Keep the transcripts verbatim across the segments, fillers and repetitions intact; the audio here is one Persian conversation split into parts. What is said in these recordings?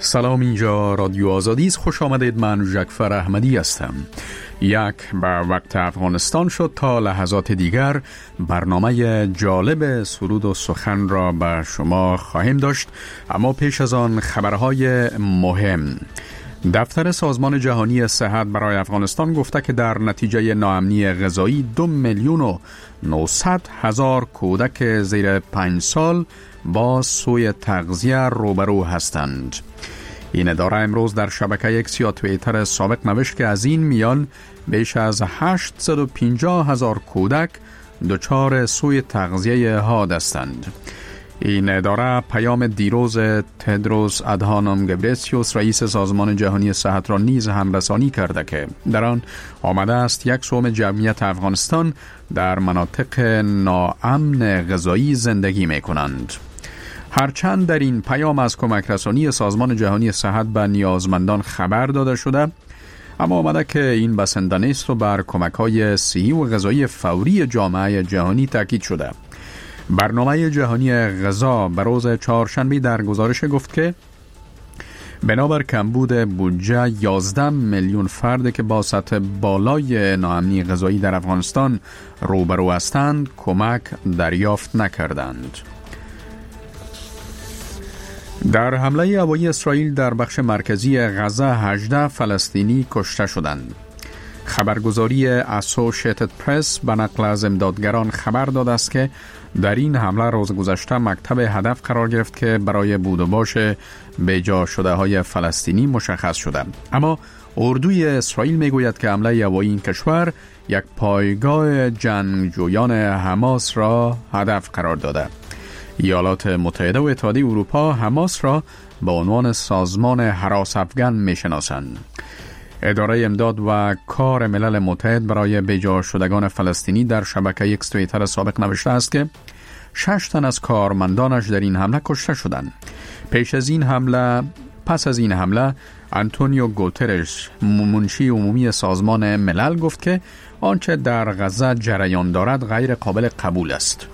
سلام، اینجا رادیو آزادی است. خوش آمدید. من جعفر احمدی هستم. یک به وقت افغانستان شد تا لحظات دیگر برنامه جالب سرود و سخن را به شما خواهیم داشت، اما پیش از آن خبرهای مهم. دفتر سازمان جهانی صحت برای افغانستان گفته که در نتیجه ناامنی غذایی دو میلیون و نهصد هزار کودک زیر پنج سال با سوء تغذیه روبرو هستند. این اداره امروز در شبکه اکس یا توییتر سابق نوشت که از این میان بیش از هشتصد و پنجاه هزار کودک دچار سوء تغذیه حاد هستند. این اداره پیام دیروز تدروس ادهانوم گبریسیوس رئیس سازمان جهانی صحت را نیز همرسانی کرده که در آن آمده است یک سوم جمعیت افغانستان در مناطق ناامن غذایی زندگی می کنند. هرچند در این پیام از کمک رسانی سازمان جهانی صحت به نیازمندان خبر داده شده، اما آمده که این بسنده نیست و بر کمک‌های صحی و غذایی فوری جامعه جهانی تاکید شده. برنامه جهانی غذا به روز چهارشنبه در گزارش گفت که بنابر کمبود بودجه یازده میلیون فرد که با سطح بالای ناامنی غذایی در افغانستان روبرو هستند کمک دریافت نکردند. در حمله هوایی اسرائیل در بخش مرکزی غزه هجده فلسطینی کشته شدند. خبرگزاری اسوشیتد پرس به نقل از امدادگران خبر داده است که در این حمله روز گذشته مکتب هدف قرار گرفت که برای بود و باش بیجا شده های فلسطینی مشخص شده. اما اردوی اسرائیل میگوید که حمله هوایی این کشور یک پایگاه جنگجویان حماس را هدف قرار داده. ایالات متحده و اتحادیه اروپا حماس را به عنوان سازمان هراس افغان میشناسند. اداره امداد و کار ملل متحد برای بیجا شدگان فلسطینی در شبکه اکس توییتر سابق نوشته است که شش تن از کارمندانش در این حمله کشته شدند. پیش از این حمله پس از این حمله آنتونیو گوترش منشی عمومی سازمان ملل گفت که آنچه در غزه جریان دارد غیر قابل قبول است.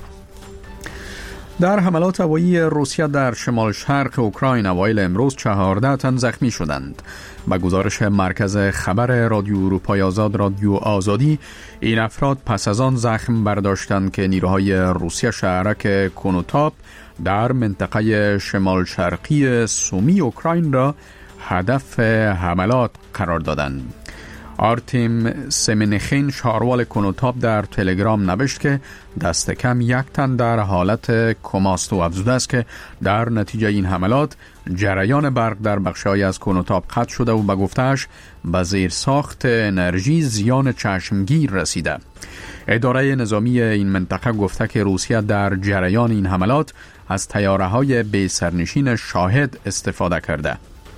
در حملات هوایی روسیه در شمال شرق اوکراین اوایل امروز چهارده تن زخمی شدند. با گزارش مرکز خبر رادیو اروپای آزاد رادیو آزادی، این افراد پس از آن زخم برداشتند که نیروهای روسیه شهرک کنوتاپ در منطقه شمال شرقی سومی اوکراین را هدف حملات قرار دادند. آرتیم سمنخین شاروال کنوتاپ در تلگرام نوشت که دست کم یک تن در حالت کماست و افزوده است که در نتیجه این حملات جریان برق در بخش‌های از کنوتاپ قطع شده و به گفته‌اش به زیرساخت انرژی زیان چشمگیر رسیده. اداره نظامی این منطقه گفته که روسیه در جریان این حملات از طیاره‌های بی سرنشین شاهد استفاده کرده.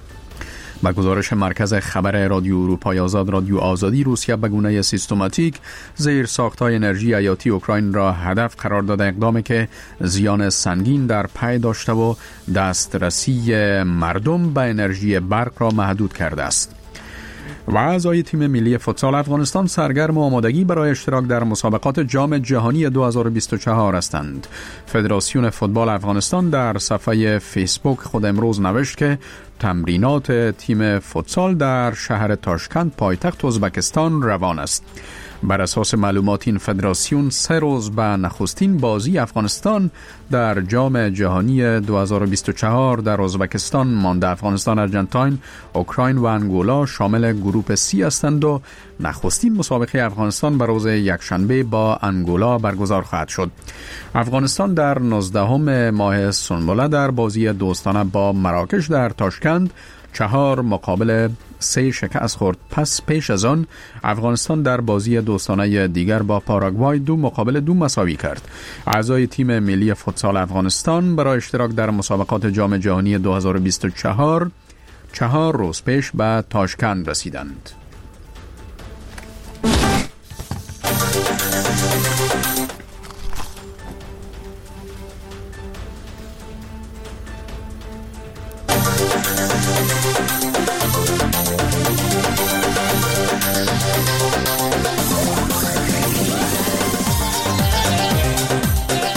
با گزارش مرکز خبر رادیو اروپای آزاد رادیو آزادی، روسیه به گونه سیستماتیک زیر ساخت‌های انرژی حیاتی اوکراین را هدف قرار داده، اقدامی که زیان سنگین در پی داشته و دسترسی مردم به انرژی برق را محدود کرده است. و اعضای تیم ملی فوتسال افغانستان سرگرم آمادگی برای اشتراک در مسابقات جام جهانی دو هزار و بیست و چهار هستند. فدراسیون فوتبال افغانستان در صفحه فیسبوک خود امروز نوشت که تمرینات تیم فوتسال در شهر تاشکند پایتخت ازبکستان روان است. بر اساس معلومات این فدراسیون سه روز به نخستین بازی افغانستان در جام جهانی دو هزار و بیست و چهار در ازبکستان مانده. افغانستان، ارژانتین، اوکراین و انگولا شامل گروپ سی هستند و نخستین مسابقه افغانستان به روز یکشنبه با انگولا برگزار خواهد شد. افغانستان در نوزدهم ماه سنبله در بازی دوستانه با مراکش در تاشکند چهار مقابل سه شکست خورد. پس پیش از آن افغانستان در بازی دوستانه دیگر با پاراگوای دو مقابل دو مساوی کرد. اعضای تیم ملی فوتسال افغانستان برای اشتراک در مسابقات جام جهانی دو هزار و بیست و چهار چهار روز پیش به تاشکند رسیدند.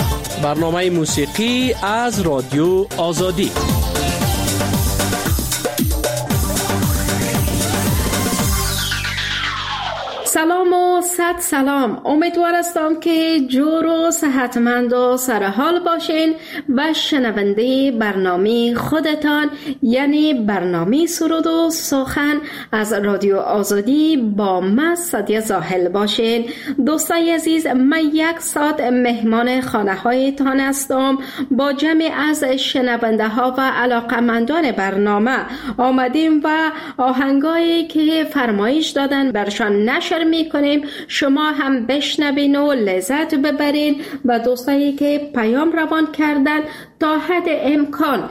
برنامه موسیقی از رادیو آزادی. سلام و صد سلام. امیدوار هستم که جور و صحتمند و سرحال باشین و شنونده برنامه خودتان، یعنی برنامه سرود و سخن از رادیو آزادی با من سعدیه زاهل باشین. دوستای عزیز، من یک ساعت مهمان خانه هایتان هستم. با جمعی از شنونده ها و علاقمندان برنامه آمدیم و آهنگایی که فرمایش دادن برشان نشر میکنیم، شما هم بشنوین و لذت ببرین و دوستایی که پیام روان کردن تا حد امکان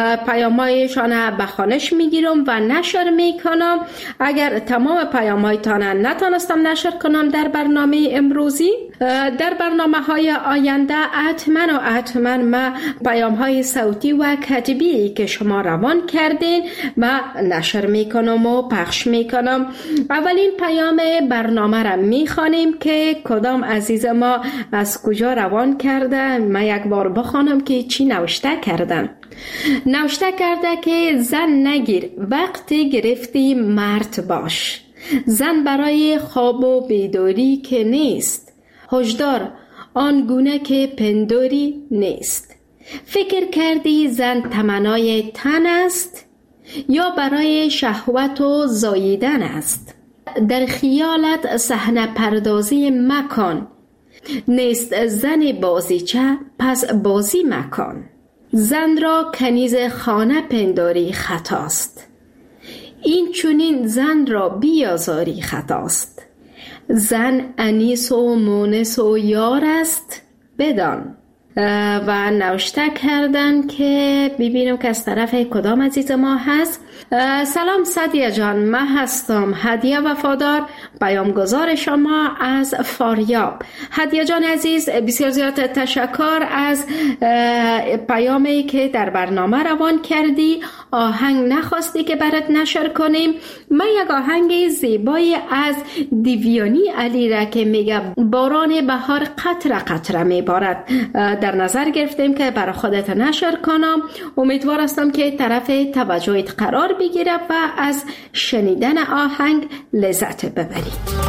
پیامایشان به خوانش میگیرم و نشر میکنم. اگر تمام پیامایتان نتونستم نشر کنم در برنامه امروزی، در برنامه های آینده حتما و حتما ما پیام های صوتی و کتبی که شما روان کردین ما نشر میکنم و پخش میکنم. اولین پیام برنامه را میخوانیم که کدام عزیز ما از کجا روان کرده. ما یک بار بخوانم که چی نوشته کردن. نوشته کرده که زن نگیر، وقتی گرفتی مرد باش. زن برای خواب و بیداری که نیست، هشدار آنگونه که پنداری نیست. فکر کردی زن تمنای تن است یا برای شهوت و زاییدن است؟ در خیالت صحنه پردازی مکن، نیست زن بازیچه پس بازی مکن. زن را کنیز خانه پنداری خطاست، این چونین زن را بیازاری خطاست. زن انیس و مونس و یار است بدان. و نوشته کردن که ببینم که از طرف کدام عزیز ما هست. سلام سعدیه جان، من هستم هدیه وفادار، پیامگزار شما از فاریاب. هدیه جان عزیز، بسیار زیاد تشکر از پیامی که در برنامه روان کردی. آهنگ نخواستی که برات نشر کنیم. من یک آهنگ زیبایی از دیویانی علی را که میگه باران بهار قطره قطره میبارد در نظر گرفتیم که برای خودت نشر کنم. امیدوار هستم که طرف توجهت قرار بگیره و از شنیدن آهنگ لذت ببری.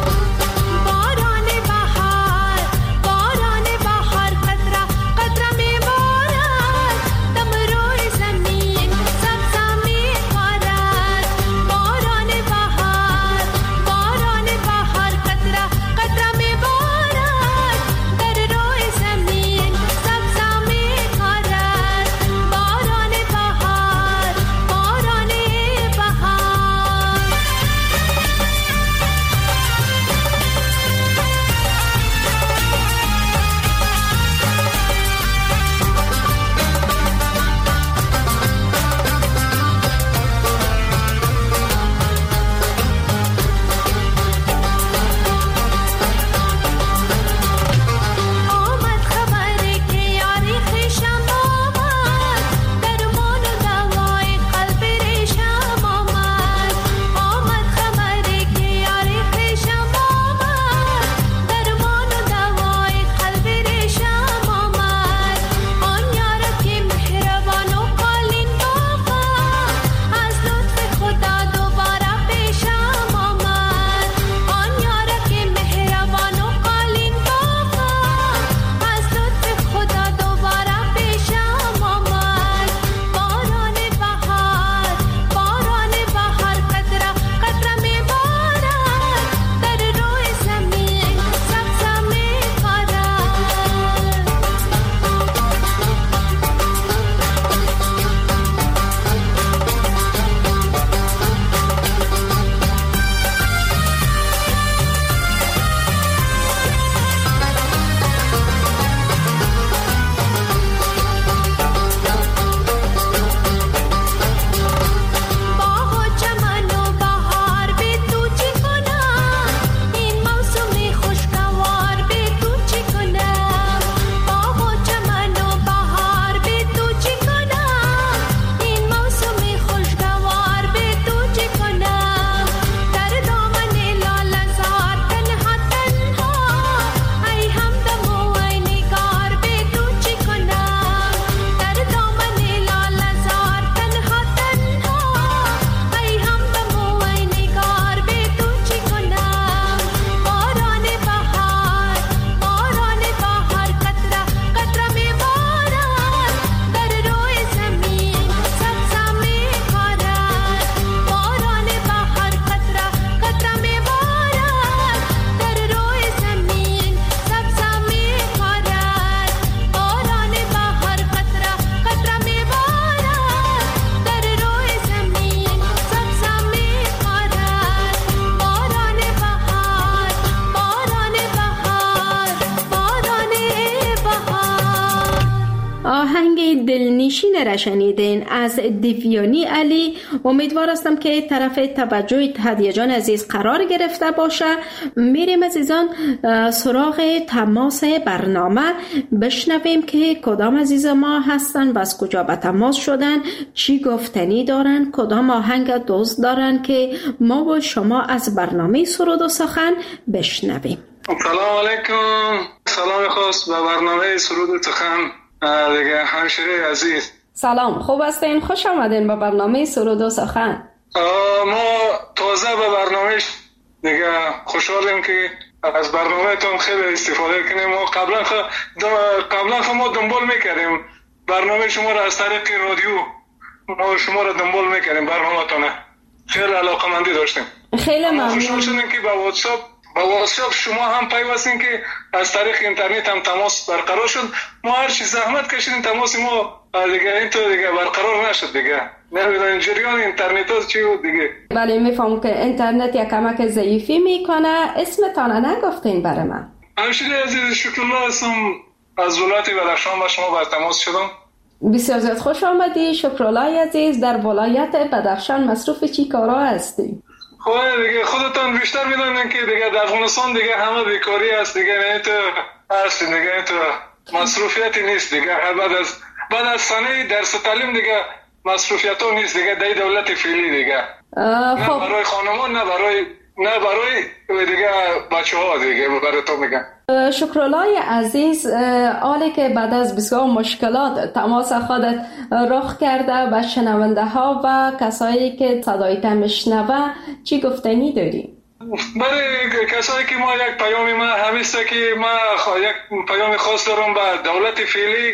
آهنگ دلنشین را شنیدین از دیویانی علی. امیدوار هستم که طرف توجه هدیه جان عزیز قرار گرفته باشه. میریم عزیزان سراغ تماس برنامه، بشنویم که کدام عزیز ما هستن و از کجا به تماس شدن، چی گفتنی دارن، کدام آهنگ دوست دارن که ما و شما از برنامه سرود و سخن بشنویم. سلام علیکم، سلام خاص به برنامه سرود و سخن دیگه همشیره عزیز. سلام، خوب هستین؟ خوش آمدین به برنامه سرود و سخن. ما تازه به برنامه دیگه خوشحالیم که از برنامه تون خیلی استفاده کنیم. ما قبلا خ... قبلا خ... ما دنبال میکردیم برنامه شما را از طریق رادیو، ما شما را دنبال میکردیم برنامه تونه، خیلی علاقه مندی داشتیم. خیلی ممنون. خوشحال شدیم که با واتساپ با واتساپ شما هم پیوستین که از طریق اینترنت هم تماس برقرار شد. ما هر چی زحمت کشیدیم تماس ما دیگه اینطور دیگه برقرار نشد دیگه. نمیدونم جریان اینترنت ها چی بود دیگه. بله میفهمم که اینترنت یک کمک ضعیفی میکنه. اسمتان نگفتین برای من؟ همشیره عزیز شکرالله هستم، از ولایت بدخشان با شما بر تماس شدم. بسیار زیاد خوش آمدی شکرالله عزیز. در ولایت بدخشان مصروف چی کارا هستی؟ خب دیگه خودتان بیشتر میدونین که دیگه در افغانستان دیگه همه بیکاری هست دیگه، نه تو هست دیگه، تو مصروفیتی نیست دیگه. بعد از بعد از سنه درس تعلیم دیگه مصروفیت ها نیست دیگه، در دولت فعلی دیگه. نه خب. برای خانمان نه برای نه برای دیگه بچه ها دیگه برای تو میگن. شکرالله عزیز، حالی که بعد از بسیار مشکلات تماس خودت رخ کرده به شنونده ها و کسایی که صدایت میشنوه چی گفتنی داری؟ برای کسایی که ما یک پیام ما همیسته که ما یک پیام خاص دارم به دولت فعلی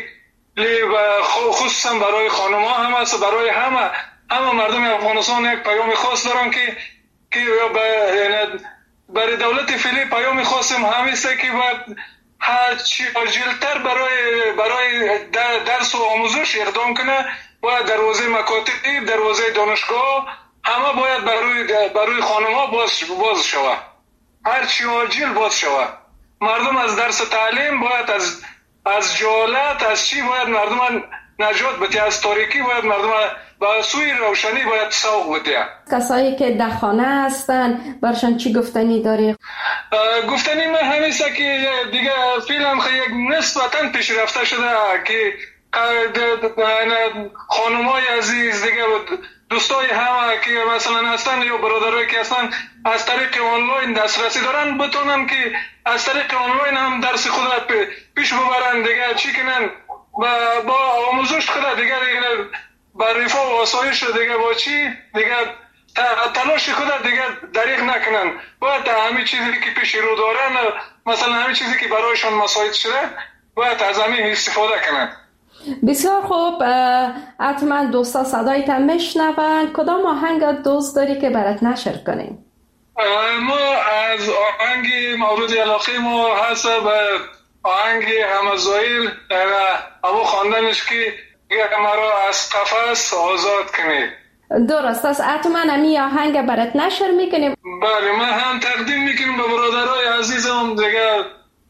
و خصوصا برای خانم‌ها هم است، برای همه همه مردم افغانستان یک پیام خاص دارم که که برای دولت فعلی پیام خاصم همیسته که باید هر چی عاجل‌تر برای برای درس و آموزش اقدام کنه. باید در حوزه مکاتب، در حوزه دانشگاه همه باید برای برای خانم‌ها باز باز شود، هر چی عاجل باز شود. مردم از درس تعلیم باید از از جهالت از چی باید مردم نجات بده، از تاریکی باید مردم به سوی روشنی باید سوق بده. کسایی که در خانه هستن برشان چی گفتنی داری؟ گفتنی من همیشه که دیگه فیلم خیلی نسبتاً پیشرفته شده که خانمای عزیز دیگه دوستای همه که مثلا هستن یا برادرایی که هستن از طریق آنلاین دسترسی دارن بتونن که از طریق آنلاین هم درس خود را پیش ببرن دیگه، چی کنن با, با آموزش خود دیگه دیگه با رفاه و آسایش دیگه با چی دیگه تلاش خود دیگه دریغ نکنن. باید همین چیزی که پیش رو دارن، مثلا همین چیزی که برایشان مساعد شده باید از همین استفاده کنن. بسیار خوب، حتما دوستا صدایت هم میشنون. کدام آهنگ دوست داری که برات نشر کنیم؟ ما از آهنگ مورد علاقه ما هست به آهنگ همزایل ابو خواندنش که مرا از قفس آزاد کنید. درست است، حتما همی آهنگ برات نشر میکنیم. بله، من هم تقدیم میکنیم به برادرای عزیزم دیگه،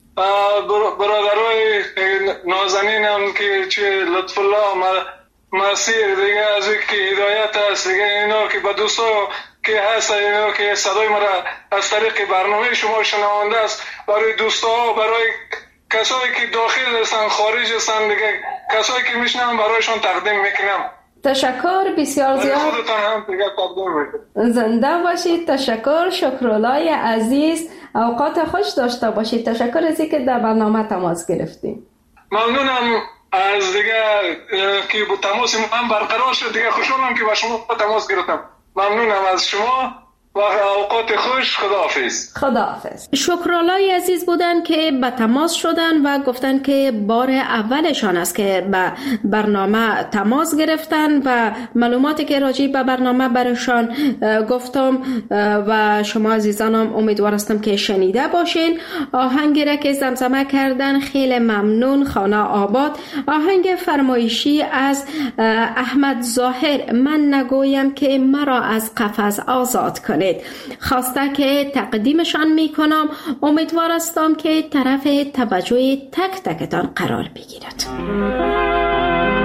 برادرای نازنینم که چه لطف الله مسیر دیگه از که هدایت هست دیگه، اینا که به دوستا که هست، اینا که صدای مرا از طریق برنامه شما شنونده است، برای دوستا، برای کسایی که داخل هستن خارج هستن دیگه، کسایی که میشنم برایشون تقدیم میکنم. تشکر بسیار زیاد. خودتان هم دیگه تقدیم میکنم. زنده باشید. تشکر شکرالله عزیز، اوقات خوش داشته باشید. تشکر از اینکه در برنامه تماس گرفتیم. ممنونم از دیگه که با تماس هم برقرار شد دیگه، خوشحالم که با شما تماس گرفتم. ممنونم از شما و اوقات خوش. خداحافظ. خداحافظ. شکرالله عزیز بودن که به تماس شدن و گفتن که بار اولشان است که به برنامه تماس گرفتن و معلوماتی که راجع به برنامه برشان گفتم و شما عزیزانم امیدوار هستم که شنیده باشین. آهنگی را که زمزمه کردن خیلی ممنون. خانه آباد، آهنگ فرمایشی از احمد ظاهر، من نگویم که مرا از قفس آزاد کنید، خواسته که تقدیمشان میکنم. امیدوار هستم که طرف توجه تک تکتان قرار بگیرد.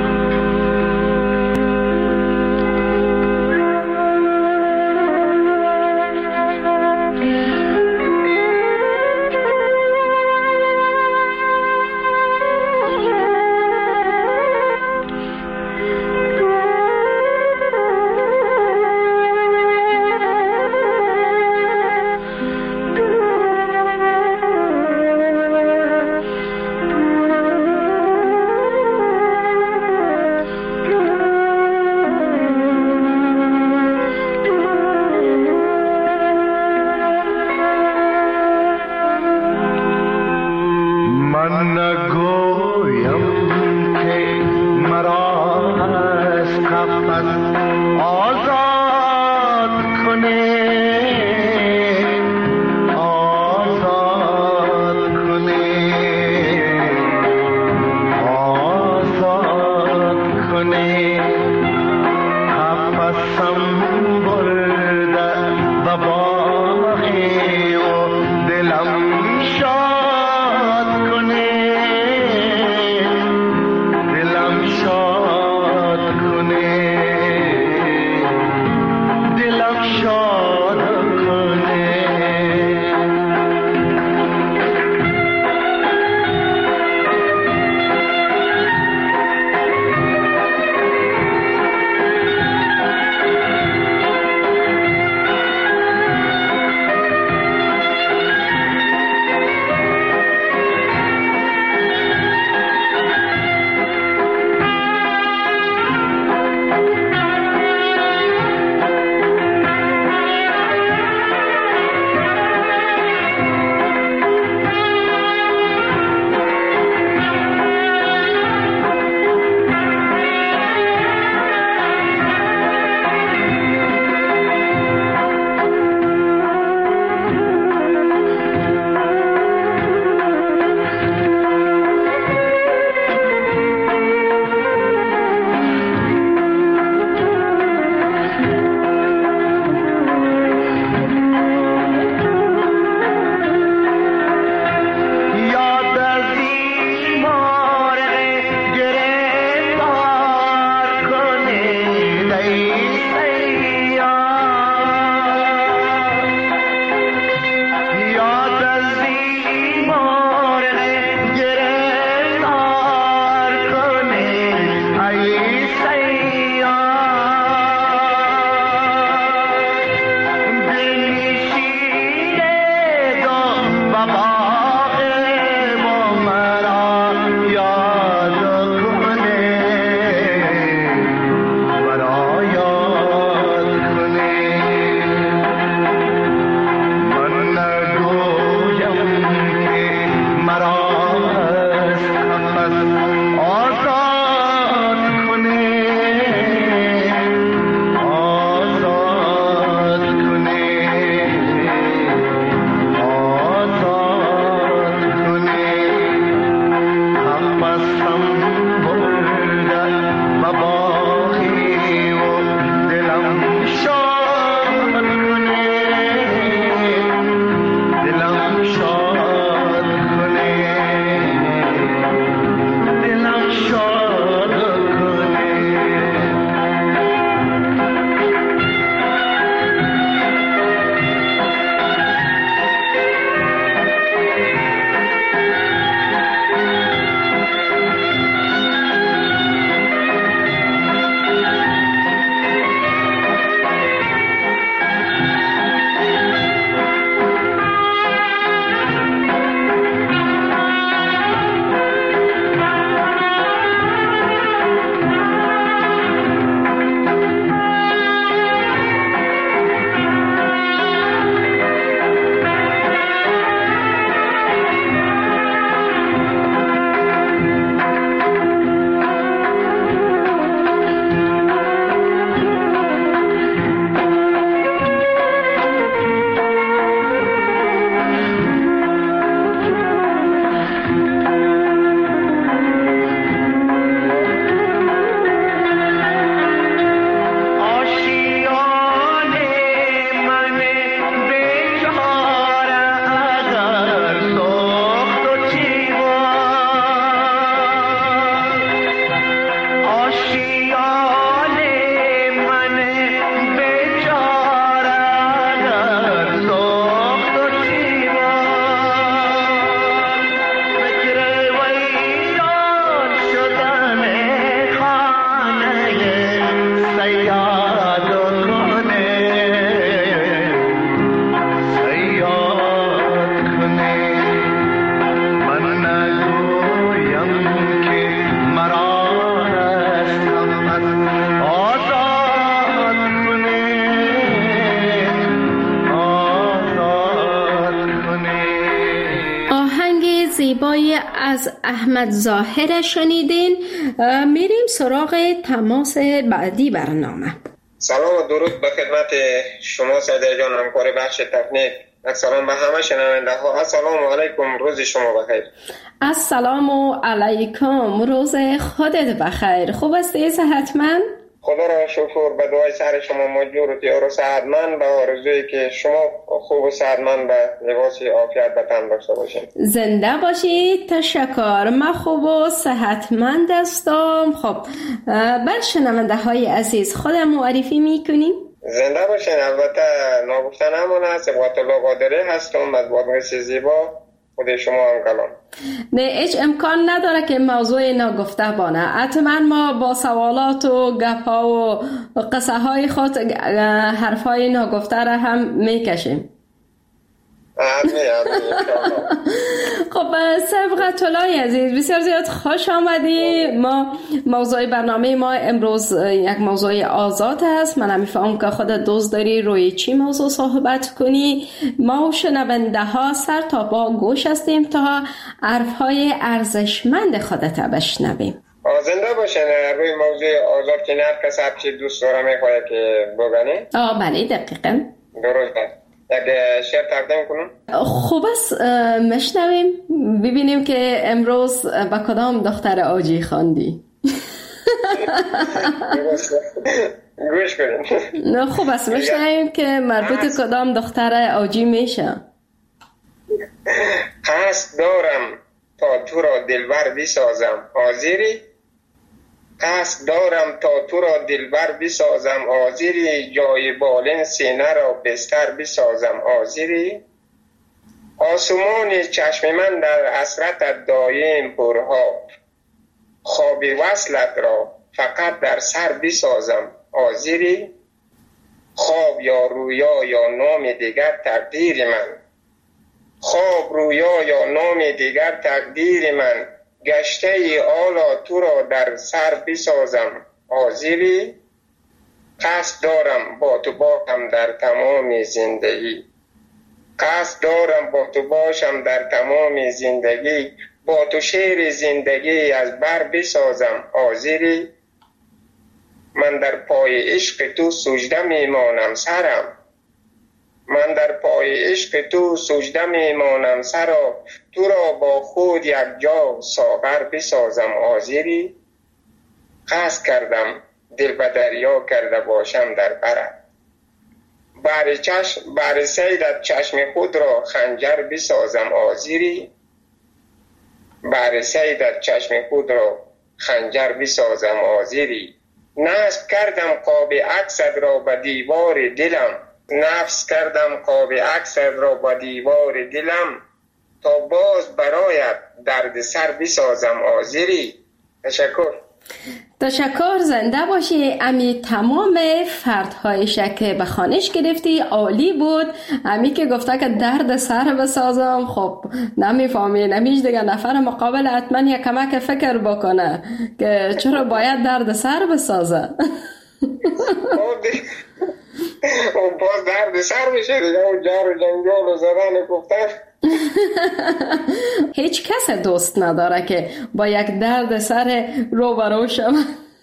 زیبایی از احمد ظاهر شنیدین. میریم سراغ تماس بعدی برنامه. سلام و درود به خدمت شما سعیده جان، همکار بخش تکنیک. سلام به همه شنونده ها. السلام علیکم، روز شما بخیر. السلام علیکم، روز خودت بخیر. خوب هستی؟ صحتمند؟ خدا را شکر، به دعای سر شما مجبور و تیار و صحتمند، به آرزویی که شما خوب و صحتمند به لباس عافیت به تن داشته باشید. زنده باشید. تشکر. من خوب و صحتمند هستم. خب بر شنونده های عزیز خودم معرفی میکنیم. زنده باشین. البته ناگفتن همون هست، صبغت الله قادری هستم از بادغیس زیبا. خود شما هم کلام. نه هیچ امکان نداره که موضوع ناگفته بانه. حتما ما با سوالات و گپا و قصه های خود حرف های ناگفته را هم میکشیم. خب صبغت الله عزیز، بسیار زیاد خوش آمدی. ما موضوع برنامه ما امروز یک موضوع آزاد است. من میفهمم که خودت دوست داری روی چی موضوع صحبت کنی. ما و شنونده ها سر تا پا گوش هستیم تا حرف های ارزشمند خودت بشنویم. زنده باشین. روی موضوع آزاد که نه کس هر چی دوست داره میخواه که بگنی. آه بله دقیقا درسته. یک شعر تقدیم کنم؟ خوب است، مشنویم ببینیم که امروز با کدام دختر آجی خواندی. گوش کنیم. خوب است، مشنویم که مربوط کدام دختر آجی میشه. قصد دارم تا تو را دلبر بسازم، حاضری؟ قصد دارم تا تو را دلبر بسازم، حاضری؟ جای بالین سینه را بستر بسازم، حاضری؟ آسمان چشم من در حسرتت دایم پرها، خواب وصلت را فقط در سر بسازم، حاضری؟ خواب یا رویا یا نام دیگر تقدیر من، خواب رویا یا نام دیگر تقدیر من، گشته ای آلا تو را در سر بسازم، حاضری؟ قصد دارم با تو باشم در تمام زندگی، قصد دارم با تو باشم در تمام زندگی، با تو شعر زندگی از بر بسازم، حاضری؟ من در پای عشق تو سجده میمانم سرم، من در پای عشق تو سجده میمانم سرا، تو را با خود یک جا ساغر بسازم، حاضری؟ قصد کردم دل به دریا کرده باشم در برت، بر چشم بر صیدت چشم خود را خنجر بسازم، حاضری؟ بر صیدت چشم خود را خنجر بسازم، حاضری؟ نصب کردم قاب عکست را به دیوار دلم، نفس کردم قاب عکست را با دیوار دلم، تا باز برایت درد سر بسازم، حاضری؟ تشکر. تشکر. زنده باشی. امی تمام فردهایش که به خانش گرفتی عالی بود. امی که گفته که درد سر بسازم، خب نمیفهمی، نمیش دیگه نفر مقابل حتما یک کمک فکر بکنه که چرا باید درد سر بسازه. اون باز درد سر میشه دیگه، اون جار و جنجال و زدن گفتن. هیچ کس دوست نداره که با یک درد سر رو برو شود.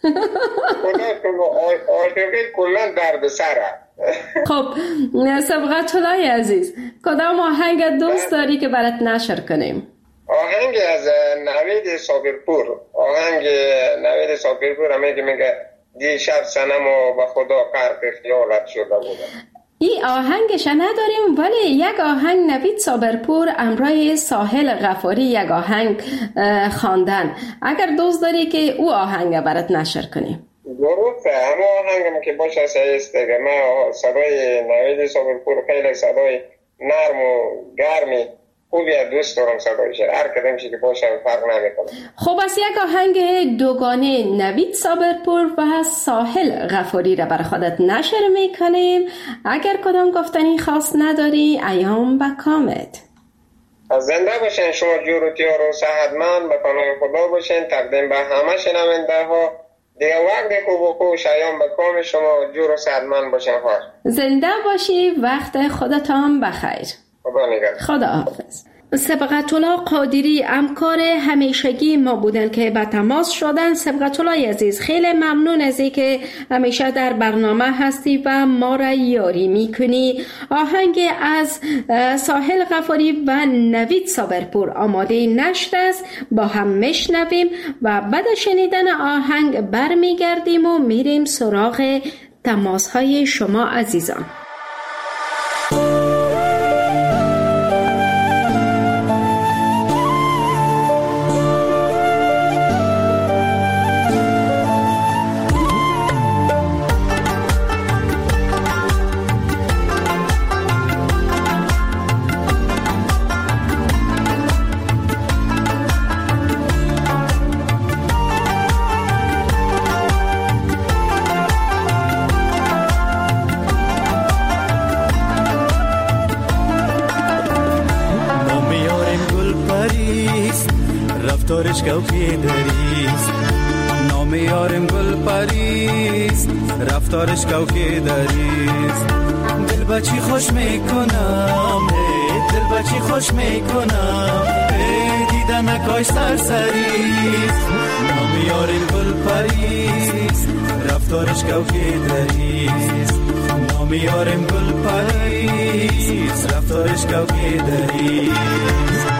عاشقی کلن درد سره. خب صبغت الله عزیز، کدام آهنگ دوست داری که برات نشر کنیم؟ آهنگ از نوید صابرپور. آهنگ نوید صابرپور همه که میگه دیشب صنم و به خدا غرق خیالت شده بودم. این آهنگش نداریم، ولی یک آهنگ نوید صابرپور امرای ساحل غفاری یک آهنگ خواندن. اگر دوست داری که او آهنگ برات نشر کنیم. درسته، همه آهنگم که باشه سعیست دیگه. من صدای نوید صابرپور خیلی صدای نرم و گرمی خوبی دوست دارم صدایش، هر کدامشی که باشه فرق نمیکنه. خب از یک آهنگ دوگانه نوید صابرپور و ساحل غفاری را بر خودت نشر میکنیم. اگر کدام گفتنی خاص نداری ایام به کامت. زنده باشین، شما جور و تیار و صحتمند، به پناه خدا باشین. تقدیم به همه شنونده ها دیگه وقت خوب و خوش، ایام به کام شما جور و صحتمند باشین. خوش زنده باشی، وقت خودتان بخیر. خدا نگهدار. خدا حافظ. سبقت الله قادری همکار همیشگی ما بودن که به تماس شدن. سبقت الله عزیز، خیلی ممنون از اینکه همیشه در برنامه هستی و ما را یاری میکنی. آهنگ از ساحل غفاری و نوید صابرپور آماده نشده است، با هم میشنویم و بعد شنیدن آهنگ برمیگردیم و میریم سراغ تماس های شما عزیزان. رفتارش کوکی دریست، نام یارم گل پریست، رفتارش کوکی دریست. دل بچی خوش میکنم، دل بچی خوش میکنم، دیدن نکاش سرسریست. نام یارم گل پریست، رفتارش کوکی دریست. نام یارم گل پریست، رفتارش کوکی دریست.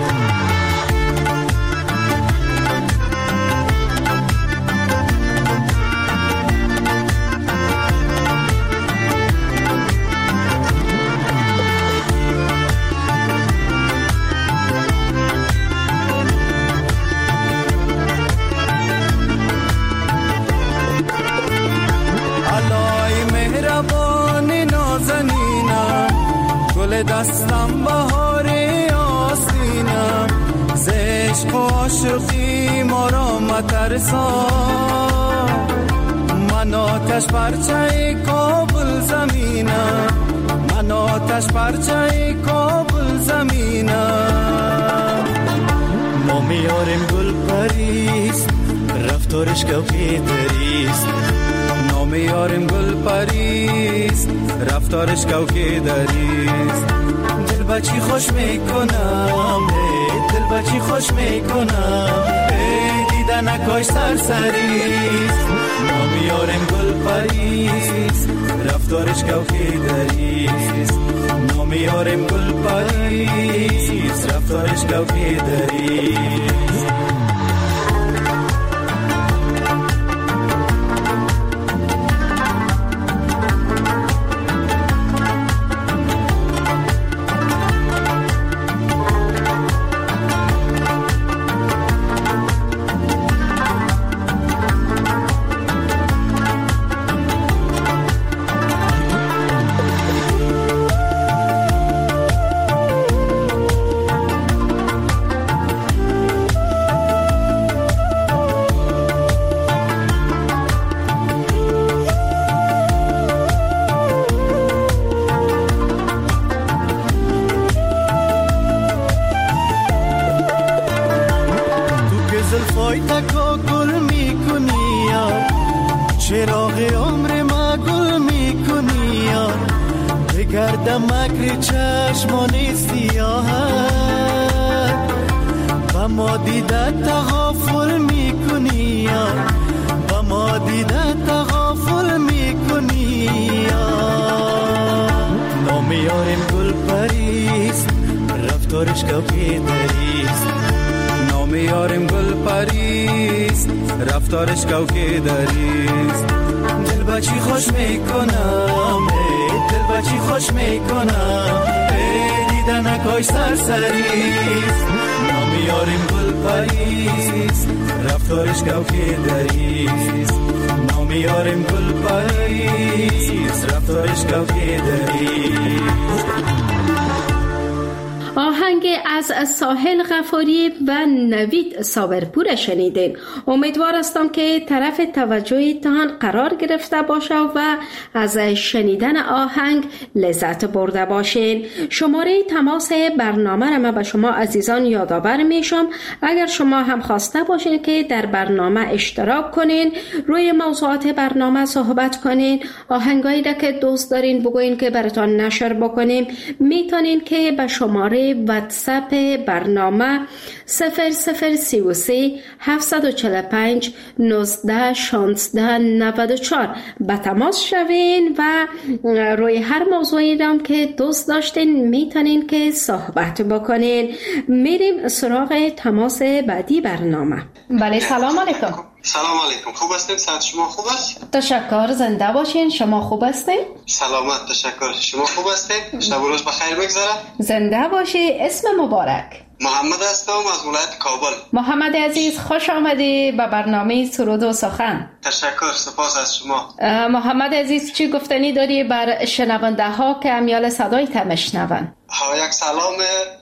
دستم بهار آسینم، زشق و عاشقی ما را مترسان. من آتش پرچه کابل زمینم، من آتش پرچه کابل زمینم. نام یارم گل پریست، رفتارش کوکی دریست. نام یارم گل پریست، رفتارش کوکی دریست. دل بچی خوش میکنم، دل بچی خوش میکنم، دیدن نکاش سرسریست. نام یارم گل پریست، رفتارش کوکی دریست. نام یارم گل پریست، رفتارش کوکی دریست. مکر چشمان سیاهت و ما دیدت تغافل میکنی، و ما دیدت تغافل میکنی. نام یارم گل پریست، رفتارش کوکی دریست. نام یارم گل پریست، رفتارش کوکی دریست. دل بچی خوش میکنم، دل بچی خوش میکنم، دیدن نکاش سرسریست. نام یارم گل پریست، رفتارش کوکی دریست. نام یارم گل پریست، رفتارش کوکی دریست. آهنگ از ساحل غفاری و نوید صابرپور شنیدین. امیدوار هستم که طرف توجهتان قرار گرفته باشه و از شنیدن آهنگ لذت برده باشین. شماره تماس برنامه را من به شما عزیزان یادآور میشم. اگر شما هم خواسته باشین که در برنامه اشتراک کنین، روی موضوعات برنامه صحبت کنین، آهنگایی را که دوست دارین بگوین که براتون نشر بکنیم، میتونین که به شماره واتساپ برنامه صفر صفر سی و سه هفت چهار پنج نوزده شانزده نود و چهار به تماس شوین و روی هر موضوعی رام که دوست داشتین میتونین که صحبت بکنین. میریم سراغ تماس بعدی برنامه. بله سلام علیکم. سلام علیکم، خوب هستین؟ صحت شما خوب است؟ تشکر، زنده باشین. شما خوب هستین؟ سلامت، تشکر. شما خوب هستین؟ شب و روز بخیر بگذره. زنده باشی. اسم مبارک؟ محمد هستم از ولایت کابل. محمد عزیز خوش آمدی به برنامه سرود و سخن. تشکر، سپاس از شما. محمد عزیز چی گفتنی داری بر شنونده ها که امیال صدای تا میشنون؟ ها، یک سلام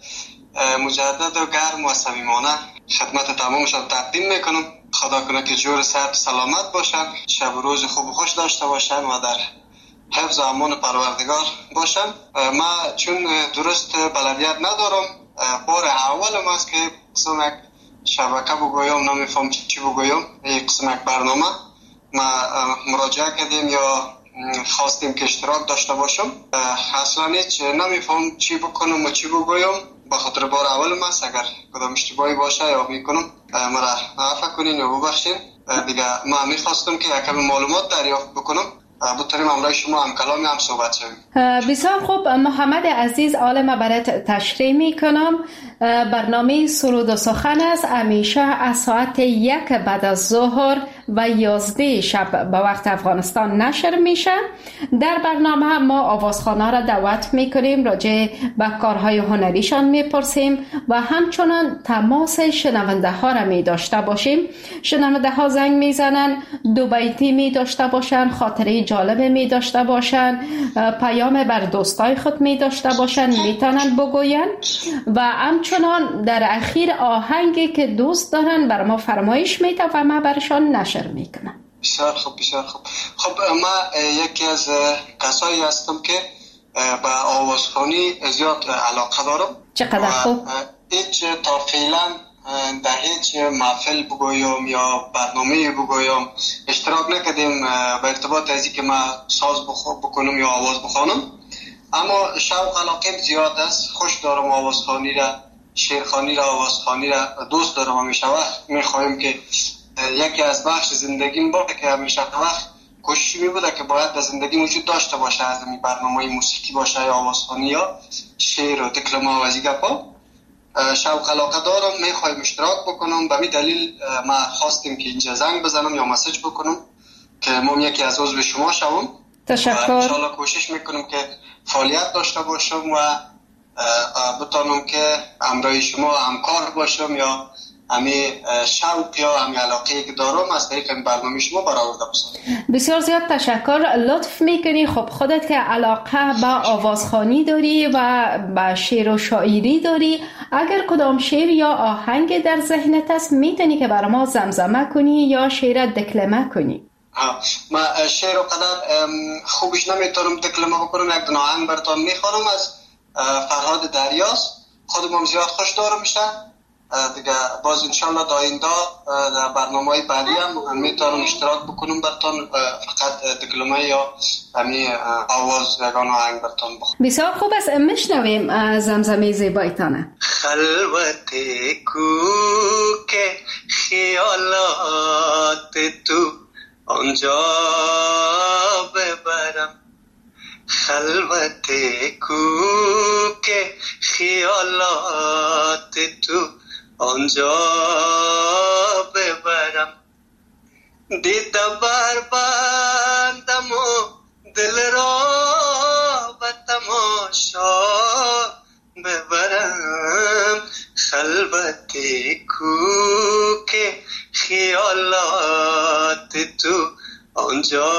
مجدد و گرم و صمیمانه خدمت تمامشان تقدیم میکنم. خدا کنه که جور صحت سلامت باشن، شب و روز خوب و خوش داشته باشن و در حفظ و امان پروردگار باشن. ما چون درست بلدیت ندارم، بار اولم است که قسم یک شبکه بگویم، نمیفهم چی بگویم، یک قسم یک برنامه ما مراجعه کردیم یا خواستیم که اشتراک داشته باشم. اصلا هیچ نمیفهم چی بکنم و چی بگویم، به خاطر بار اولم است. اگر کدام اشتباهی باشه یا میکنم مرا عفو کنین یا ببخشین. دیگه ما میخواستم که یک کمی معلومات دریافت بکنم، بتونیم امروز شما هم کلامی هم صحبت شویم. بسیار خوب محمد عزیز، حالا ما برات تشریح میکنم. برنامه سرود و سخن است، همیشه از ساعت یک بعد از ظهر و یازده شب به وقت افغانستان نشر میشه. در برنامه ما آوازخوان‌ها را دعوت میکنیم، راجع به کارهای هنریشان میپرسیم و همچنان تماس شنونده ها را می داشته باشیم. شنونده ها زنگ میزنن، دو بیتی می داشته باشن، خاطره جالب می داشته باشن، پیام بر دوستای خود می داشته باشن، میتونن بگوین و همچنان در اخیر آهنگی که دوست دارن بر ما فرمایش میده و ما برشان نشر میکنم. بسیار خوب، بسیار خوب. خب ما یکی از کسایی هستم که به آوازخوانی زیاد علاقه دارم. چقدر خوب. هیچ تا فعلا در هیچ محفل بگویم یا برنامه بگویم اشتراک نکردیم به ارتباط از اینکه ما ساز بکنم یا آواز بخوانم، اما شوق علاقه زیاد است. خوش دارم آوازخوانی را، شعرخوانی را، آوازخوانی را دوست دارم. همیشه وقت میخوایم که یکی از بخش زندگیم باشه که همیشه وقت کوشش می بوده که باید در زندگی وجود داشته باشه، از این برنامه موسیقی باشه یا آوازخوانی یا شعر و دکلمه و از این گپا. شوق علاقه دارم، میخوایم اشتراک بکنم. به می دلیل ما خواستیم که اینجا زنگ بزنم یا مسیج بکنم که ما یکی از عضو شما شوم. تشکر. ان شاء الله کوشش میکنم که فعالیت داشته باشم و بتونم که همراه شما همکار باشم یا امی شوق یا امی علاقه که دارم از طریق این برنامه شما برآورده باشم. بسیار زیاد تشکر، لطف میکنی. خب خودت که علاقه به آوازخوانی داری و به شعر و شاعری داری، اگر کدام شعر یا آهنگ در ذهنت است میتونی که برای ما زمزمه کنی یا شعر دکلمه کنی؟ ها، ما شعر و قدر خوبش نمیتونم دکلمه بکنم. یک دونه آهنگ براتون میخوانم از فرهاد دریاست. خودم زیاد خوش دارم میشه دیگه. باز انشالله در آینده در برنامه‌های بعدی هم میتونم اشتراک بکنم براتون، فقط دکلمه یا همین آواز یگان آهنگ براتون بخونم. بسیار خوب است، میشنویم زمزمه زیبایتانه. خلوت کو که خیالات تو آنجا ببرم، خلوت کو که خیالات تو آنجا ببرم، دیده بر بندم و دل را به تماشا ببرم، خلوت کو که خیالات تو آنجا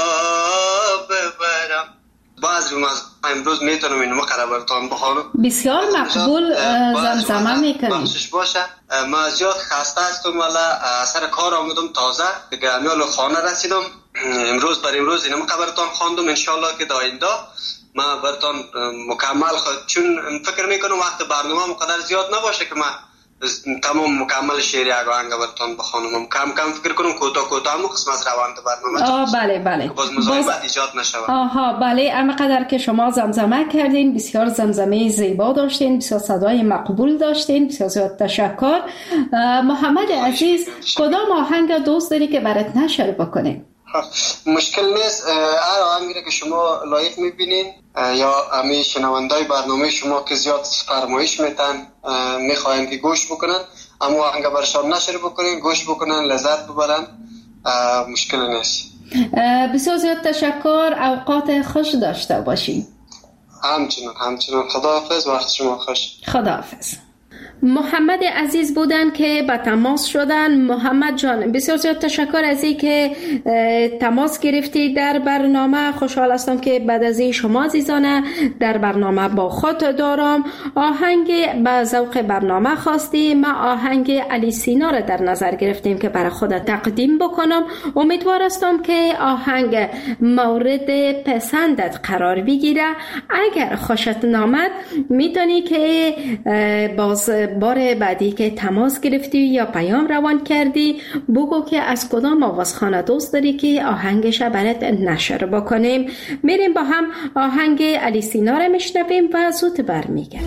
ببرم. بعضی از امروز میتونم اینو مقرر براتون بخوانم. بسیار مقبول زمزمه میکنم. بخشش باشه. ما زیاد خسته هستم، ولی سر کار آمدم تازه دیگه، امیال خانه رسیدم. امروز بر امروز اینو مقرر براتون خواندم. انشالله که در آینده ما براتون مکمل خود، چون فکر میکنم وقت برنامه مقدر زیاد نباشه که ما تمام مکمل شعر یک آهنگ براتون بخوانم. کم کم فکر کنم کوتاه کوتاه مو قسمت روند برنامه. آه بله بله. باز مزاحمت ایجاد نشود. آها بله، اما قدر که شما زمزمه کردین، بسیار زمزمه زیبا داشتین، بسیار صدای مقبول داشتین، بسیار زیاد تشکر. محمد عزیز کدام آهنگ دوست داری که برات نشر بکنیم؟ مشکل نیست، هر آهنگی که شما لایق میبینین یا امی شنوندای برنامه شما که زیاد فرمایش میتن میخواین که گوش بکنن، اما آهنگ برشان نشر بکنین، گوش بکنن، لذت ببرن، مشکل نیست. بسیار زیاد تشکر، اوقات خوش داشته باشین. همچنان همچنان. خداحافظ، وقت شما خوش. خداحافظ. محمد عزیز بودن که به تماس شدن. محمد جان بسیار زیاد تشکر از این که تماس گرفتی در برنامه. خوشحال هستم که بعد از این شما عزیزانه در برنامه با خود دارم. آهنگ به ذوق برنامه خواستی، ما آهنگ علی سینا را در نظر گرفتیم که برای خود تقدیم بکنم. امیدوار هستم که آهنگ مورد پسندت قرار بگیره. اگر خوشت نامد میتونی که باز بار بعدی که تماس گرفتی یا پیام روان کردی بگو که از کدام آوازخانه دوست داری که آهنگش برات نشر بکنیم. میریم با هم آهنگ علی سینا رو میشنویم و زود برمیگردیم.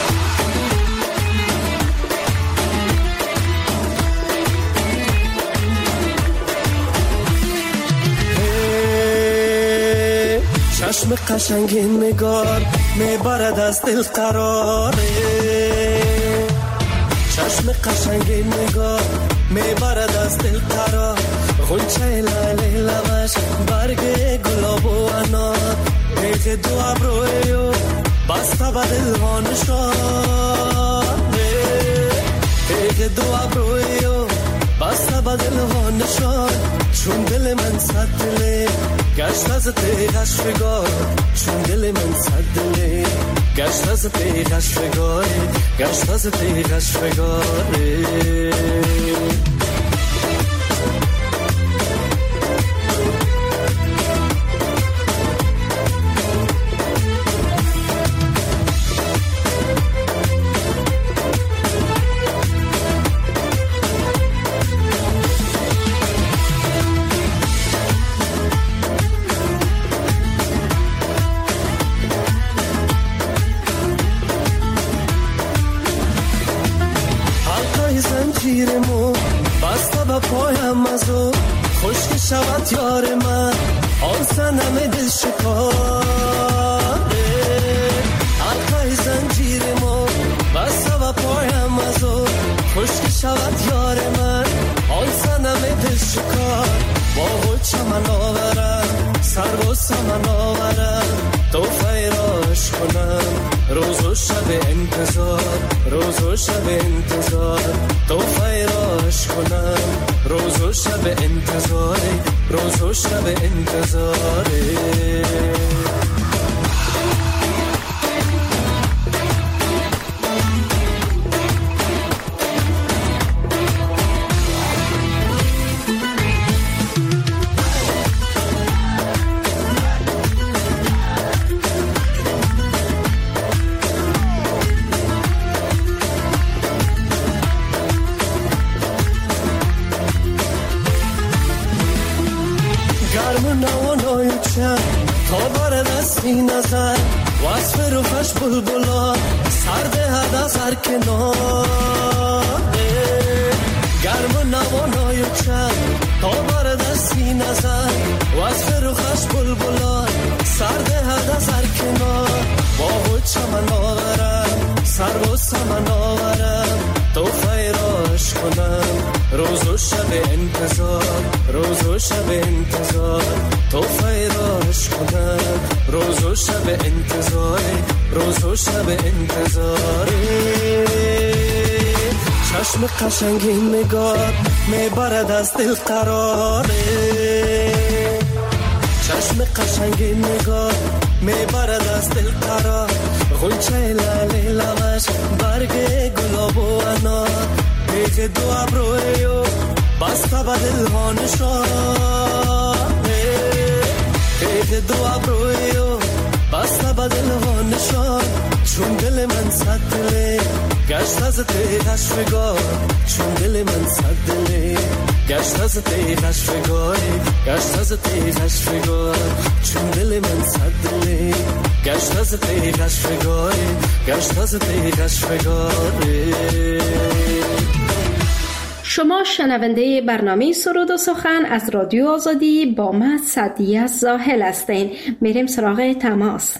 چشم قشنگین نگار میبرد از دل قراره، چشم قشنگین نگار میبرد از دل قرار، غنچه لاله لبش برگ گلاب و انار، پیغ دو ابروی و بسته به دل ها نشان، پیغ دو ابروی و بسته به دل ها نشان، چون دل من صد دله گشت از پیغش فگار، چون دل من صد دله گشت از پیغش فگار، گشت از پیغش فگار. زنجیرمو بسته به پایم ازو، خشک شود یار من آن سنم دل شکاره، حلقه زنجیرمو بسته به پایم ازو، خشک شود یار من آن سنم دل شکار، با خود چمن آورم سر و سمن آورم، تو فیراش کنم روز و شب انتظار، روز و شب انتظار، تو فیراش کنم روز و شب انتظار، روز و شب انتظار. تا بار دستی نظر وصف روفش بلبلا سرده هد از هر کنار، گرم و نوانای چند تا بار دستی نظر وصف روفش بلبلا سرده هد از هر کنار، با خود چمن آورم سر و سمن آورم، تو فیراش کنم روز و شب انتظار، روز و شب انتظار، تو فیراش کنم روز و شب انتظار، روز و شب انتظار. چشم قشنگین نگار میبرد از دل قراره، چشم قشنگین نگار میبرد از دل قرار، غنچه لاله لبش برگ گلاب و انار، پیغ دو ابروی و بسته به دل ها نشان، پیغ دو ابروی و بسته به دل ها نشان، چون دل من صد دله گشت از تیغش فگار چون دل من صد دله گشت از تیغش فگار گشت از تیغش فگار چون دل من صد دله گشت از تیغش فگار گشت از تیغش فگار. شما شنونده برنامه سرود و سخن از رادیو آزادی با من سعدیه زاهل هستین. میریم سراغ تماس.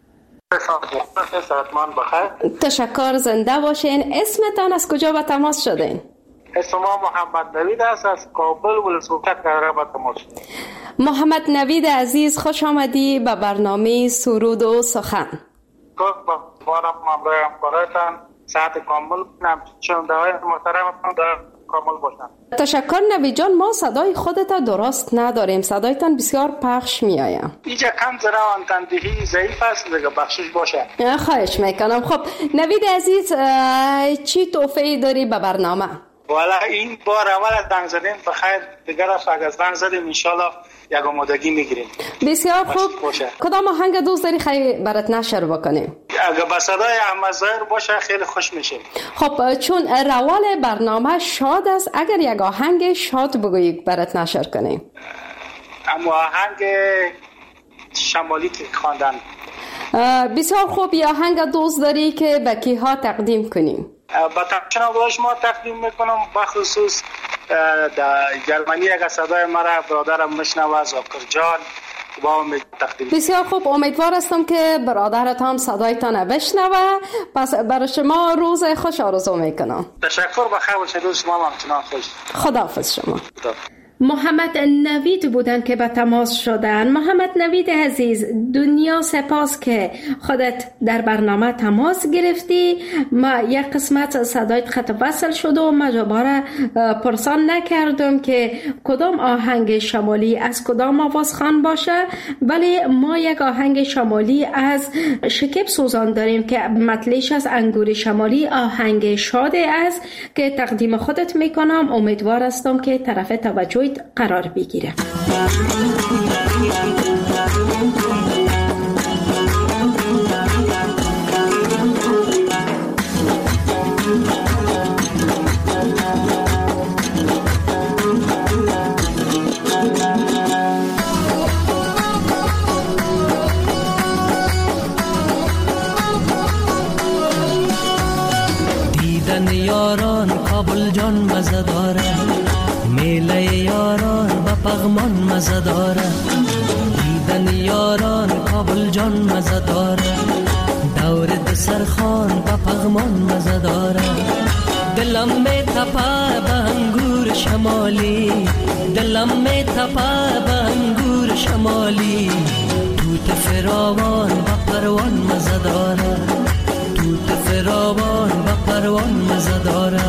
تشکر، زنده باشین. اسمتان از کجا به تماس شدین؟ اسم ما محمد نوید است، از کابل ولسوالیت قراره به تماس شدیم. محمد نوید عزیز، خوش آمدی به برنامه سرود و سخن. با بارم مملوی همکارتان ساعت کامل کنم چون دعای محترمتان دعای کامل باشم. تشکر نوید جان. ما صدای خودت درست نداریم، صدایتان بسیار پخش می آید. اینجا کم ذره آنتندهی ضعیف است، دیگه بخشش باشه. خواهش میکنم. خب نوید عزیز، چی توفیقی داری به برنامه؟ والا این بار اول زنگ زدیم، بخیر دیگر رفت اگر زنگ زدیم انشالله یک آمادگی میگیریم. بسیار خوب. کدام آهنگ دوست داری خیلی برات نشر بکنیم؟ اگر با صدای احمد ظاهر باشه خیلی خوش میشه. خب چون روال برنامه شاد است، اگر یک آهنگ شاد بگویی برات نشر کنیم. اما آهنگ شمالی که خواندن. بسیار خوب. یا آهنگ دوست داری که به کیها تقدیم کنیم؟ با تماشا باش ما تقدیم میکنم، بخصوص در جرمنی اگر صدای مرا برادرم مشنوه زاکر جان با تقدیم. بسیار خوب. امیدوار هستم که برادرت هم صدایتان بشنوه. پس برای شما روز خوش آرزو میکنم. تشکر، بخیر باشید. روز شما همچنان خوش. خداحافظ شما. خدا. محمد نوید بودن که به تماس شدن. محمد نوید عزیز، دنیا سپاس که خودت در برنامه تماس گرفتی. ما یک قسمت صدایت خط وصل شد و ما دوباره پرسان نکردم که کدام آهنگ شمالی از کدام آوازخوان باشه، ولی ما یک آهنگ شمالی از شکیب سوزان داریم که مطلعش از انگور شمالی آهنگ شاده است که تقدیم خودت میکنم. امیدوار هستم که طرف توجه قرار بگیره. دیدن یاران کابل جان مزه داره، میله یاران با پغمان مزه داره. دیدن یاران کابل جان مزه داره، دور دسرخان با پغمان مزه داره. دلم می تپه به انگور شمالی، دلم می تپه به انگور شمالی. توت فراوان با پروان مزه داره، توت فراوان با پروان مزه داره.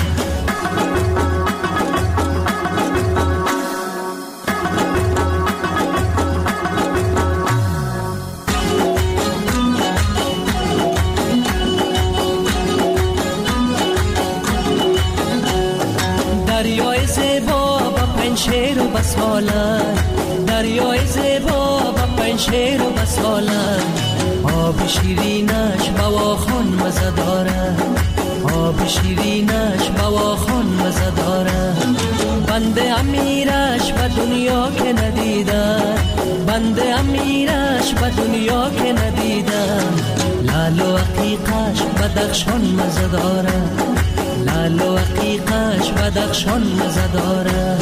دریای زیبا با پنشیر و بسالن، دریای زیبا با پنشیر و بسالن. آب شیرینش بواخان مزه داره، آب شیرینش بواخان مزه داره. بنده امیرش به دنیا که ندیدن، بنده امیرش به دنیا که ندیدن. لال و عقیقش بدخشان مزه داره، لال و عقیقش بدخشان مزه داره.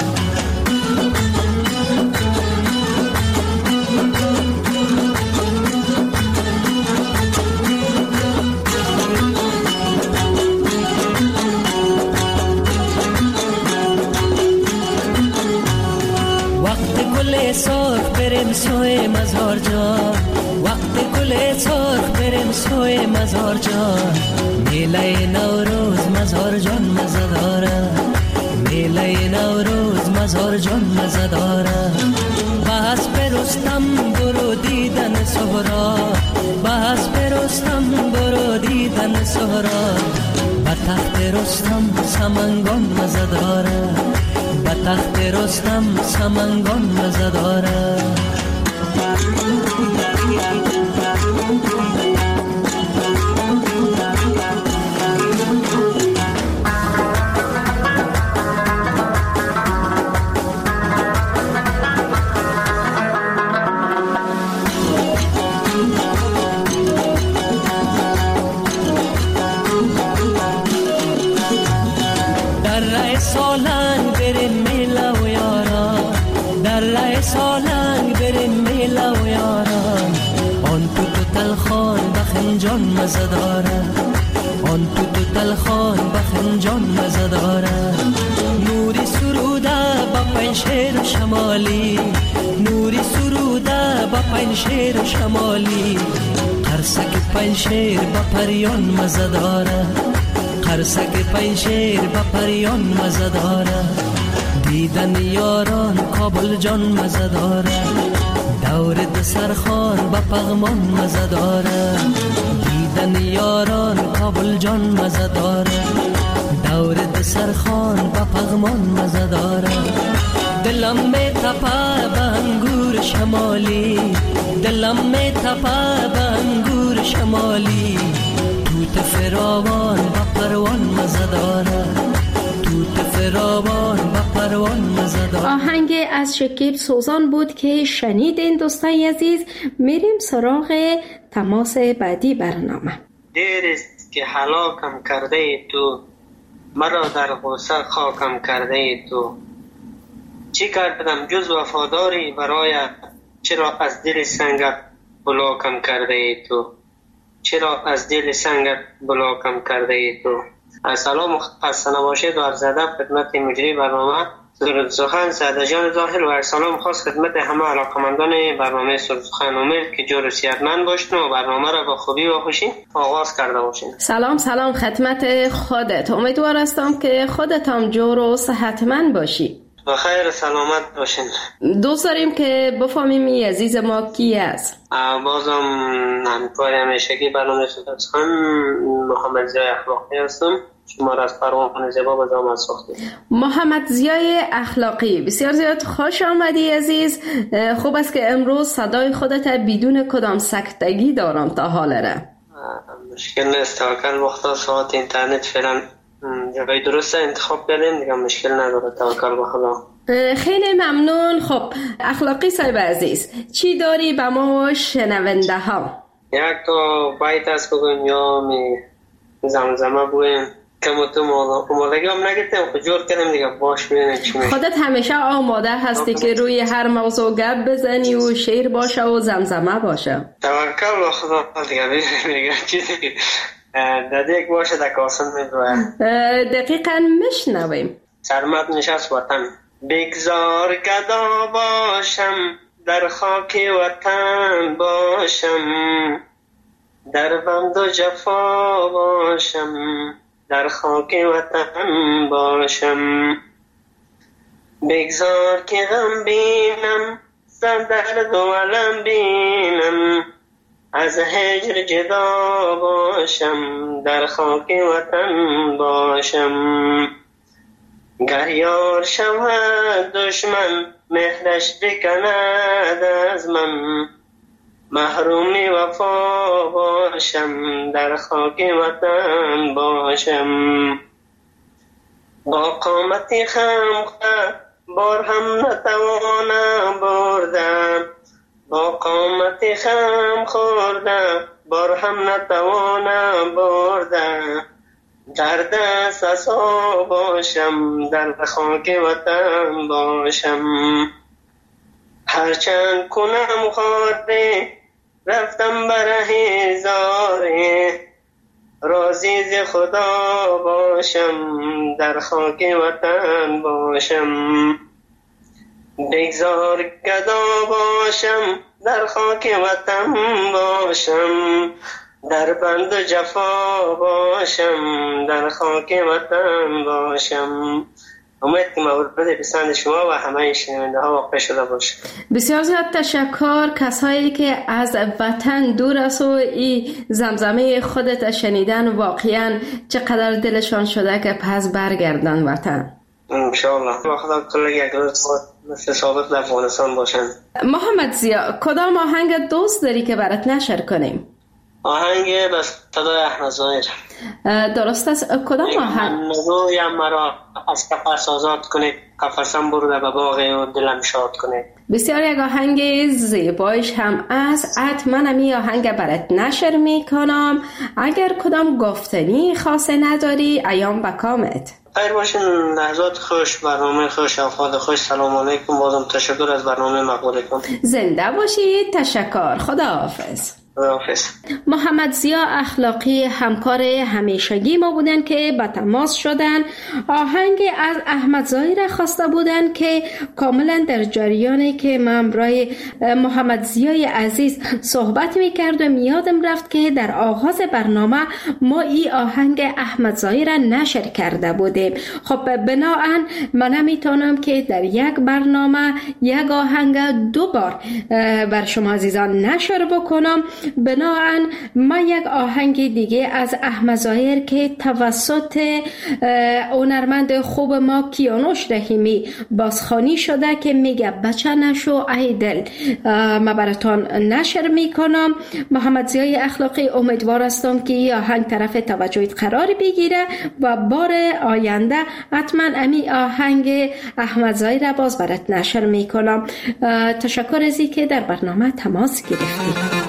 وقت گل سرخ بریم سوی مزار جان، وقت گل سرخ بریم سوی مزار جان. میله نوروز مزار جان مزه داره، میله نوروز مزار جان مزه داره. بحث برستم برو دیدن سهرا، بحث برستم برو دیدن سهرا. به تخت رستم سمنگان مزه داره، به تخت رستم سمنگان مزه داره. در ره سالنگ بریم میله و یاران، در ره سالنگ بریم میله و یاران. آن تو تو تلخان بخنجان مزه داره، آن تو تو تلخان بخنجان مزه داره. نوری سروده با پنشیر و شمالی، نوری سروده با پنشیر و شمالی. قرصک پنشیر با پریان مزه داره، قرصک پنشیر با پریان مزه داره. دیدن یاران کابل جان مزه داره، دور دسرخان با پغمان مزه داره. دیدن یاران کابل جان مزه داره، دور دسرخان با پغمان مزه داره. دلم می تپه به انگور شمالی، دلم می تپه به انگور شمالی. توت فراوان با پروان مزه داره، توت فراوان با پروان مزه داره. آهنگ از شکیب سوزان بود که شنیدین دوستان عزیز. میریم سراغ تماس بعدی برنامه. دیر است که هلاکم کرده ای تو، مرا در غصه خاکم کرده ای تو. چی کردم جز وفاداری برایت، چرا از دل سنگت بلاکم کرده ای تو، چرا از دل سنگت بلاکم کرده ای تو. سلام خسته نباشید و عرض ادب خدمت مجری برنامه سرود سخن سعد جان ظاهر و سلام خاص خدمت همه علاقمندان برنامه سرود سخن. امید که جور و صحتمند باشین و برنامه را با خوبی و خوشی آغاز کرده باشین. سلام سلام خدمت خودت. امیدوار هستم که خودت هم جور و صحتمند باشی و خیر سلامت باشین. دوست داریم که بفهمیم این عزیز ما کی است. بازم همکار همیشگی برنامه سرود سخن محمد زیای اخلاقی هستم. شما را از فرمان زیبا به زحمت ساختید. محمد زیای اخلاقی، بسیار زیاد خوش آمدی عزیز. خوب است که امروز صدای خودت بدون کدام سکتگی دارم تا حال را. مشکل نیست، توکل وقتا ساعت اینترنت فعلا جای درست انتخاب کردیم دیگه، مشکل نداره، توکل به خدا. خیلی ممنون. خب اخلاقی صاحب عزیز، چی داری به ما و شنونده ها؟ یک تو بایت است بگویم یا می زمزمه بگویم که ما تو آمادگی هم نگیتیم خود جور کنیم دیگه، باش ببینیم چی میشه. خودت همیشه آماده هستی که روی هر موضوع گپ بزنی و شعر باشه و زمزمه باشه. توکل به خدا دیگه، ببینیم دیگه چیزی دادیک باشه در کاسم میدوه. دقیقا میشنویم. سرمت نشست وطن. بگذار گدا باشم در خاک وطن باشم، در بند و جفا باشم در خاک وطن باشم. بگذار که غم بینم سر درد و علم بینم، از هجر جدا باشم در خاک وطن باشم. گر یار شود دشمن مهرش بکند از من، محرومی وفا باشم در خاک وطن باشم. با قامتی خمخه بار هم نتوانم بردم، با قامتی خم خورده بار هم نتوانم بردم. در دست عصا باشم در خاک وطن باشم. هرچند کنم خارده رفتم بره زاره، راضی ز خدا باشم در خاک وطن باشم. بگذار گدا باشم در خاک وطن باشم، در بند و جفا باشم در خاک وطن باشم. امید که مورد پسند شما و همه شنونده ها واقع شده باشه. بسیار زیاد تشکر. کسایی که از وطن دور است و این زمزمه خودت شنیدن واقعا چقدر دلشان شده که پس برگردن وطن. انشاءالله با خدا کلی یک روز مثل سابق در افغانستان باشن. محمد زیا، کدام آهنگ دوست داری که برات نشر کنیم؟ آهنگ بس صدای احمد ظاهر. درست است. کدام آهنگ؟ نگویم مرا از قفس آزاد کنید، قفسم برده به باغ و دلم شاد کنید. بسیار یک آهنگ زیبایش هم است. حتما می آهنگ برات نشر میکنم. اگر کدام گفتنی خاصه نداری ایام بکامت. خیر باشین. لحظات خوش، برنامه خوش، افاد خوش. سلام علیکم. بازم تشکر از برنامه مقبولتون. زنده باشید. تشکر. خداحافظ. محمد ضیا اخلاقی همکار همیشگی ما بودن که به تماس شدن. آهنگ از احمد ظاهر خواسته بودن که کاملا در جریانی که من برای محمد ضیای عزیز صحبت میکردم یادم رفت که در آغاز برنامه ما این آهنگ احمد ظاهر نشر کرده بودیم. خب بناهن من نمیتونم که در یک برنامه یک آهنگ دو بار بر شما عزیزان نشر بکنم. بناهن من یک آهنگ دیگه از احمد ظاهر که توسط هنرمند خوب ما کیانوش رحیمی بازخوانی شده که میگه بچه نشو ای دل، ما براتون نشر میکنم. محمد ضیای اخلاقی امیدوار هستم که این آهنگ طرف توجهت قرار بگیره و بار آینده حتما امی آهنگ احمد ظاهر باز برات نشر میکنم. تشکر از اینکه در برنامه تماس گرفتید.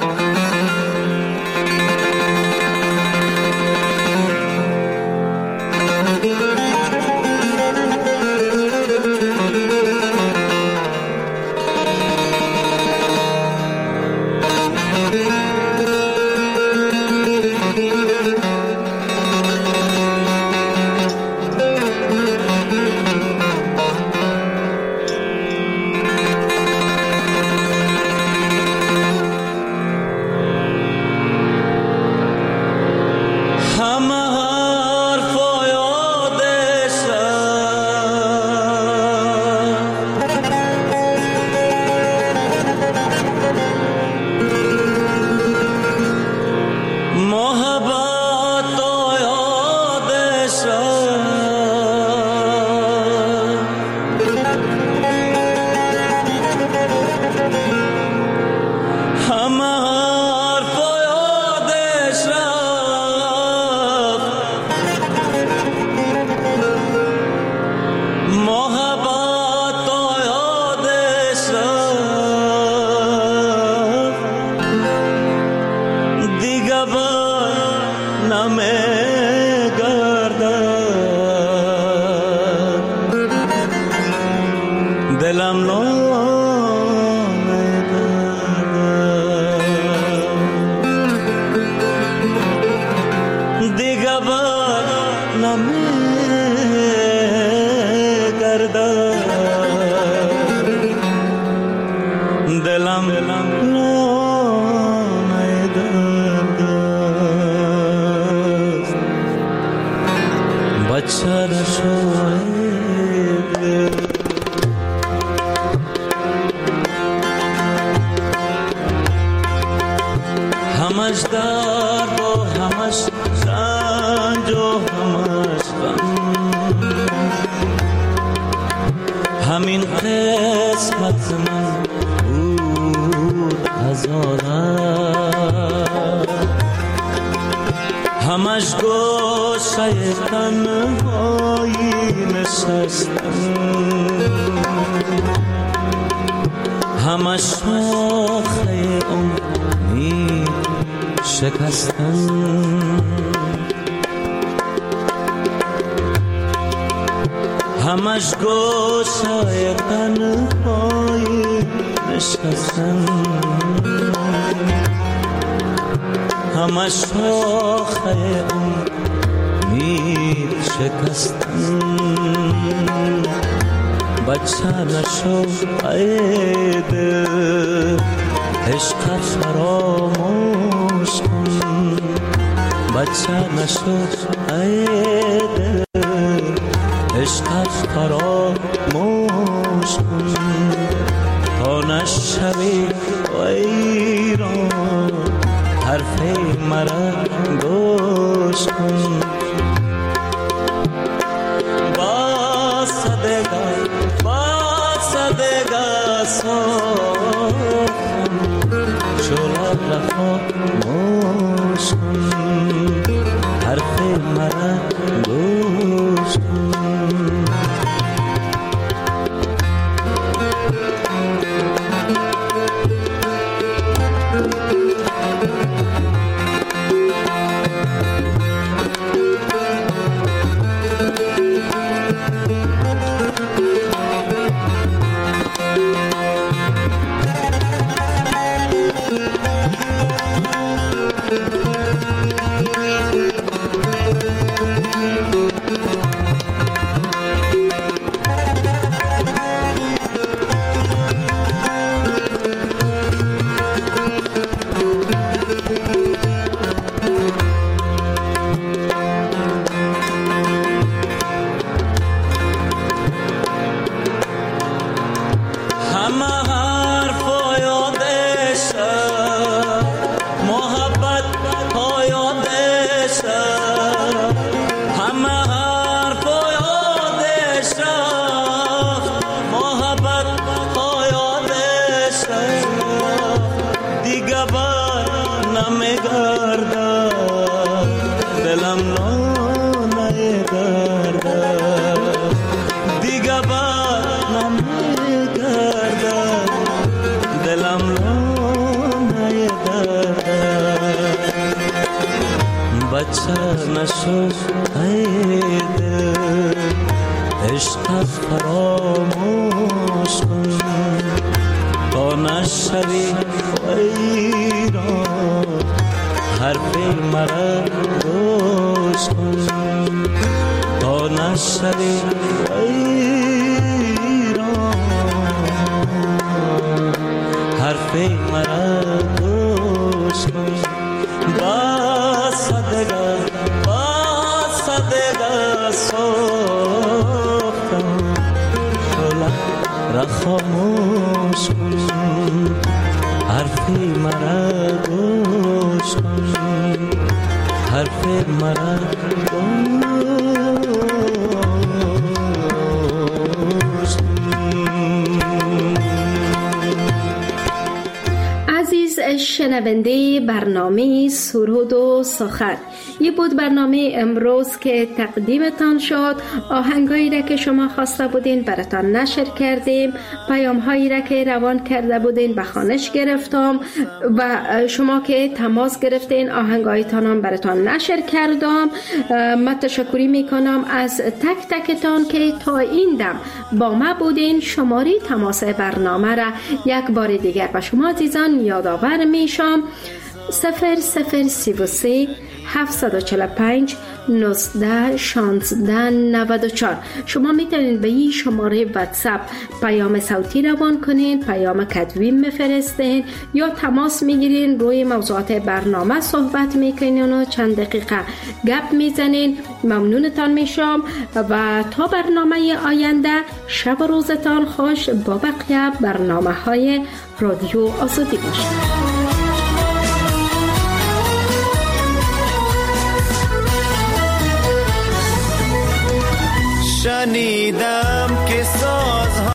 همش گوشه تنهایی نشستن، همش شاخه امید شکستن. بچه نشو ای دل، عشقت فراموش کن. بچه نشو ای دل، عشقت فراموش کن. تا نشوی ویران، حرف مرا گوش کن. با صدقه با صدقه سوخن، شلق رفا موش کن. حرف مرا گوش کن. گرچه نشد ای دل عشق فراموش کن تا نشوی ویران حرف مرا گوش کن تا نشوی ویران حرف مرا گوش کن بس دیگر بس دیگر سوختم شعله را خاموش کن حرف مرا گوش کن حرف مرا گوش کن. عزیز شنونده برنامه سرود و سخن، یه بود برنامه امروز که تقدیمتان شد. آهنگایی را که شما خواسته بودین براتان نشر کردیم، پیام هایی را که روان کرده بودین به خوانش گرفتم و شما که تماس گرفتین آهنگایتان هم براتان نشر کردم. من تشکری میکنم از تک تکتان که تا این دم با ما بودین. شماره تماس برنامه را یک بار دیگر به شما عزیزان یادآور میشم: صفر صفر سی و سه هفتصد و چهل و پنج نوزده شانزده نود و چهار. شما میتونید به این شماره واتساپ پیام صوتی روان کنین، پیام کتبی میفرستین یا تماس میگیرین، روی موضوعات برنامه صحبت میکنین و چند دقیقه گپ میزنین. ممنونتان میشم و تا برنامه آینده شب و روزتان خوش با بقیه برنامه های رادیو آزادی باشید. شنیدم که سازها